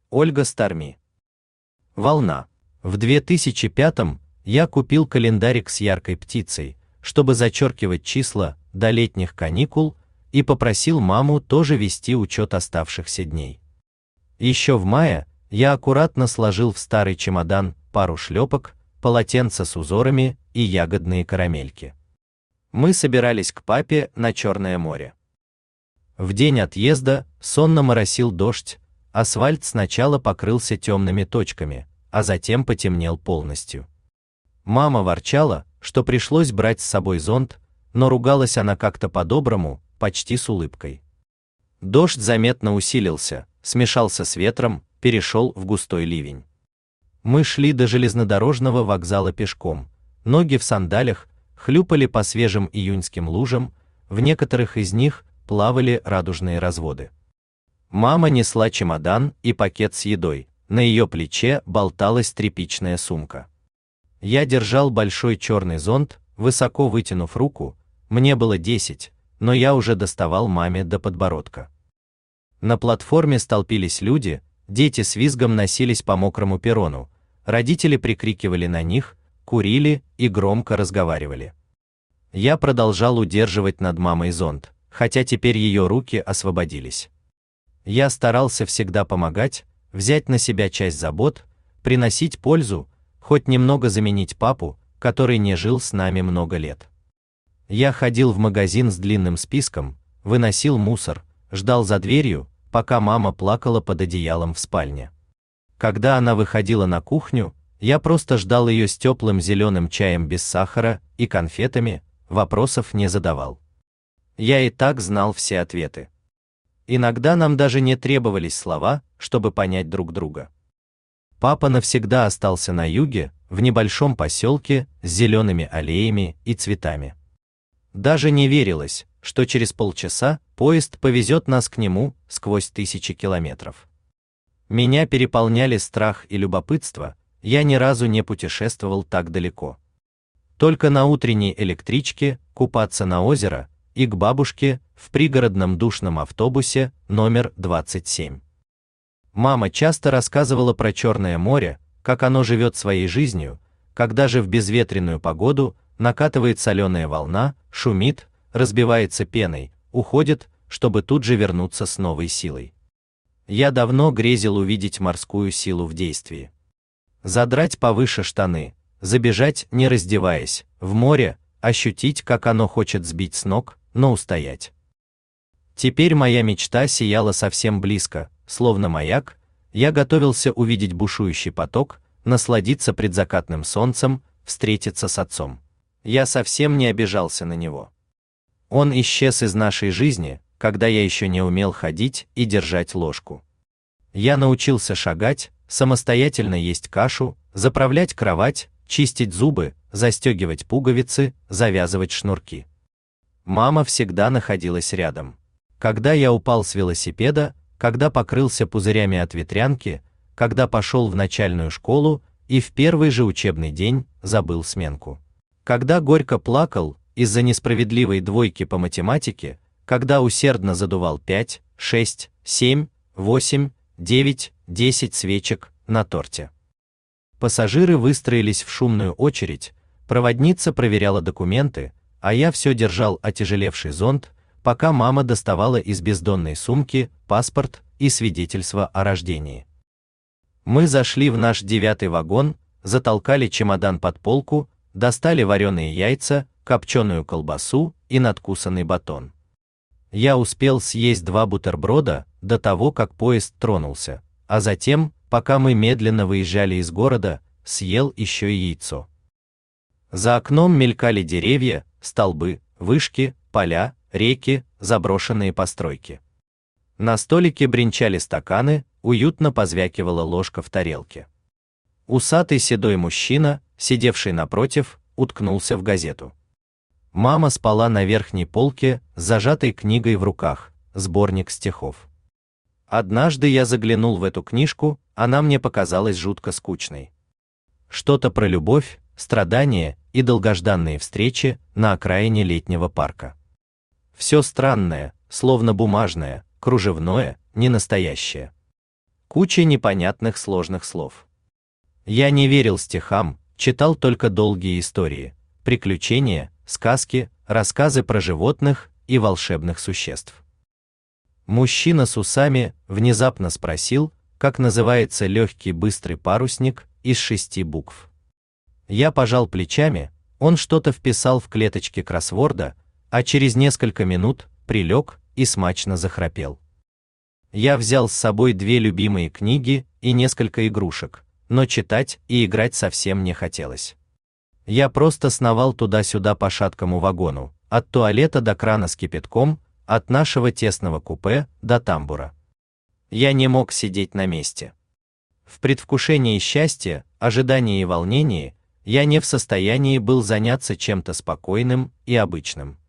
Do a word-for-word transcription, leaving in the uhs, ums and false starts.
Ольга Старми. Волна. В две тысячи пятом я купил календарик с яркой птицей, чтобы зачеркивать числа до летних каникул, и попросил маму тоже вести учет оставшихся дней. Еще в мае я аккуратно сложил в старый чемодан пару шлепок, полотенца с узорами и ягодные карамельки. Мы собирались к папе на Черное море. В день отъезда сонно моросил дождь, асфальт сначала покрылся темными точками, а затем потемнел полностью. Мама ворчала, что пришлось брать с собой зонт, но ругалась она как-то по-доброму, почти с улыбкой. Дождь заметно усилился, смешался с ветром, перешел в густой ливень. Мы шли до железнодорожного вокзала пешком, ноги в сандалях хлюпали по свежим июньским лужам, в некоторых из них плавали радужные разводы. Мама несла чемодан и пакет с едой, на ее плече болталась тряпичная сумка. Я держал большой черный зонт, высоко вытянув руку, мне было десять, но я уже доставал маме до подбородка. На платформе столпились люди, дети с визгом носились по мокрому перрону, родители прикрикивали на них, курили и громко разговаривали. Я продолжал удерживать над мамой зонт, хотя теперь ее руки освободились. Я старался всегда помогать, взять на себя часть забот, приносить пользу, хоть немного заменить папу, который не жил с нами много лет. Я ходил в магазин с длинным списком, выносил мусор, ждал за дверью, пока мама плакала под одеялом в спальне. Когда она выходила на кухню, я просто ждал ее с теплым зеленым чаем без сахара и конфетами, вопросов не задавал. Я и так знал все ответы. Иногда нам даже не требовались слова, чтобы понять друг друга. Папа навсегда остался на юге, в небольшом поселке с зелеными аллеями и цветами. Даже не верилось, что через полчаса поезд повезет нас к нему сквозь тысячи километров. Меня переполняли страх и любопытство, я ни разу не путешествовал так далеко. Только на утренней электричке купаться на озеро и к бабушке в пригородном душном автобусе номер двадцать семь. Мама часто рассказывала про Черное море, как оно живет своей жизнью, когда же в безветренную погоду накатывает соленая волна, шумит, разбивается пеной, уходит, чтобы тут же вернуться с новой силой. Я давно грезил увидеть морскую силу в действии. Задрать повыше штаны, забежать, не раздеваясь, в море, ощутить, как оно хочет сбить с ног, но устоять. Теперь моя мечта сияла совсем близко, словно маяк, я готовился увидеть бушующий поток, насладиться предзакатным солнцем, встретиться с отцом. Я совсем не обижался на него. Он исчез из нашей жизни, когда я еще не умел ходить и держать ложку. Я научился шагать, самостоятельно есть кашу, заправлять кровать, чистить зубы, застегивать пуговицы, завязывать шнурки. Мама всегда находилась рядом. Когда я упал с велосипеда, когда покрылся пузырями от ветрянки, когда пошел в начальную школу и в первый же учебный день забыл сменку. Когда горько плакал из-за несправедливой двойки по математике, когда усердно задувал пять, шесть, семь, восемь, девять, десять свечек на торте. Пассажиры выстроились в шумную очередь, проводница проверяла документы, а я все держал отяжелевший зонт, пока мама доставала из бездонной сумки паспорт и свидетельство о рождении. Мы зашли в наш девятый вагон, затолкали чемодан под полку, достали вареные яйца, копченую колбасу и надкусанный батон. Я успел съесть два бутерброда до того, как поезд тронулся, а затем, пока мы медленно выезжали из города, съел еще и яйцо. За окном мелькали деревья, столбы, вышки, поля, реки, заброшенные постройки. На столике бренчали стаканы, уютно позвякивала ложка в тарелке. Усатый седой мужчина, сидевший напротив, уткнулся в газету. Мама спала на верхней полке, с зажатой книгой в руках, сборник стихов. Однажды я заглянул в эту книжку, она мне показалась жутко скучной. Что-то про любовь, страдания и долгожданные встречи на окраине летнего парка. Все странное, словно бумажное, кружевное, ненастоящее. куча непонятных сложных слов. Я не верил стихам, читал только долгие истории, приключения, сказки, рассказы про животных и волшебных существ. Мужчина с усами внезапно спросил, как называется легкий быстрый парусник из шести букв. Я пожал плечами, он что-то вписал в клеточки кроссворда, а через несколько минут прилег и смачно захрапел. Я взял с собой две любимые книги и несколько игрушек, но читать и играть совсем не хотелось. Я просто сновал туда-сюда по шаткому вагону, от туалета до крана с кипятком, от нашего тесного купе до тамбура. Я не мог сидеть на месте. В предвкушении счастья, ожидании и волнении я не в состоянии был заняться чем-то спокойным и обычным.